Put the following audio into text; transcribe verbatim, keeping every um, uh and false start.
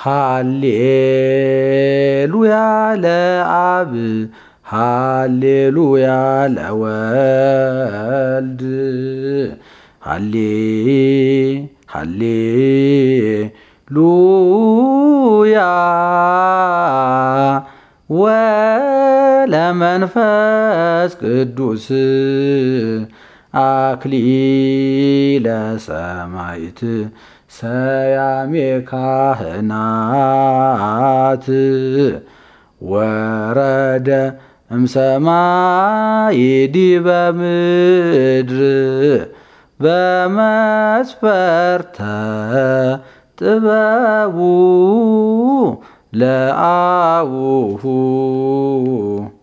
ሃሌሉያ ለአብ ሃሌሉያ ለወልድ ሃሌ ሃሌሉያ ወለመንፈስ ቅዱስ አክሊለ ሰማዕት ሰያሜ ካህናት ወረደ እምሰማይ ዲበ ምድር በመስፈርተ ጥበቡ ለአቡሁ